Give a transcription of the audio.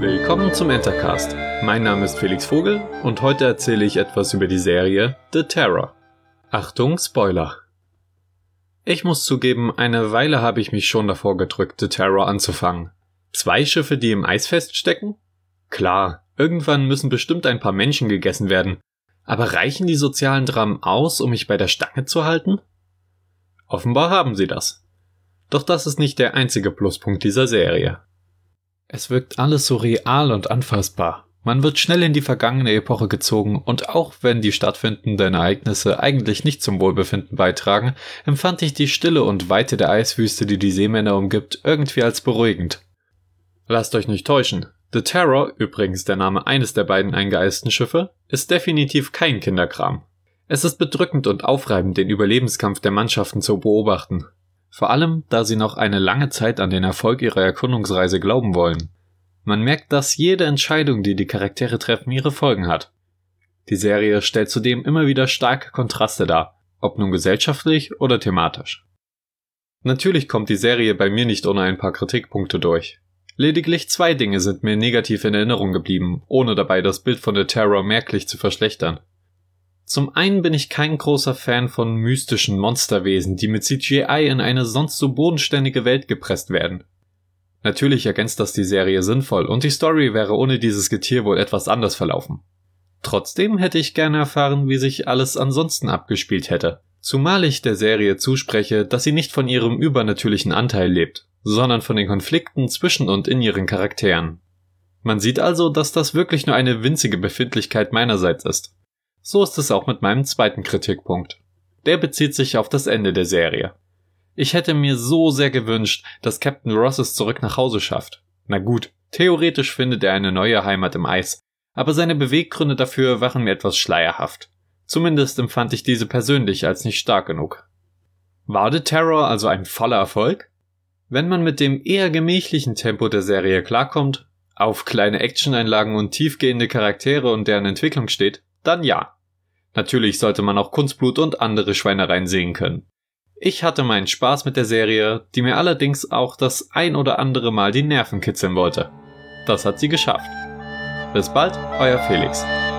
Willkommen zum Entercast. Mein Name ist Felix Vogel und heute erzähle ich etwas über die Serie The Terror. Achtung, Spoiler! Ich muss zugeben, eine Weile habe ich mich schon davor gedrückt, The Terror anzufangen. 2 Schiffe, die im Eis feststecken? Klar, irgendwann müssen bestimmt ein paar Menschen gegessen werden. Aber reichen die sozialen Dramen aus, um mich bei der Stange zu halten? Offenbar haben sie das. Doch das ist nicht der einzige Pluspunkt dieser Serie. Es wirkt alles so real und anfassbar. Man wird schnell in die vergangene Epoche gezogen und auch wenn die stattfindenden Ereignisse eigentlich nicht zum Wohlbefinden beitragen, empfand ich die Stille und Weite der Eiswüste, die die Seemänner umgibt, irgendwie als beruhigend. Lasst euch nicht täuschen. The Terror, übrigens der Name eines der beiden eingeeisten Schiffe, ist definitiv kein Kinderkram. Es ist bedrückend und aufreibend, den Überlebenskampf der Mannschaften zu beobachten. Vor allem, da sie noch eine lange Zeit an den Erfolg ihrer Erkundungsreise glauben wollen. Man merkt, dass jede Entscheidung, die die Charaktere treffen, ihre Folgen hat. Die Serie stellt zudem immer wieder starke Kontraste dar, ob nun gesellschaftlich oder thematisch. Natürlich kommt die Serie bei mir nicht ohne ein paar Kritikpunkte durch. Lediglich 2 Dinge sind mir negativ in Erinnerung geblieben, ohne dabei das Bild von The Terror merklich zu verschlechtern. Zum einen bin ich kein großer Fan von mystischen Monsterwesen, die mit CGI in eine sonst so bodenständige Welt gepresst werden. Natürlich ergänzt das die Serie sinnvoll und die Story wäre ohne dieses Getier wohl etwas anders verlaufen. Trotzdem hätte ich gerne erfahren, wie sich alles ansonsten abgespielt hätte. Zumal ich der Serie zuspreche, dass sie nicht von ihrem übernatürlichen Anteil lebt, sondern von den Konflikten zwischen und in ihren Charakteren. Man sieht also, dass das wirklich nur eine winzige Befindlichkeit meinerseits ist. So ist es auch mit meinem zweiten Kritikpunkt. Der bezieht sich auf das Ende der Serie. Ich hätte mir so sehr gewünscht, dass Captain Ross es zurück nach Hause schafft. Na gut, theoretisch findet er eine neue Heimat im Eis, aber seine Beweggründe dafür waren mir etwas schleierhaft. Zumindest empfand ich diese persönlich als nicht stark genug. War The Terror also ein voller Erfolg? Wenn man mit dem eher gemächlichen Tempo der Serie klarkommt, auf kleine Actioneinlagen und tiefgehende Charaktere und deren Entwicklung steht, dann ja. Natürlich sollte man auch Kunstblut und andere Schweinereien sehen können. Ich hatte meinen Spaß mit der Serie, die mir allerdings auch das ein oder andere Mal die Nerven kitzeln wollte. Das hat sie geschafft. Bis bald, euer Felix.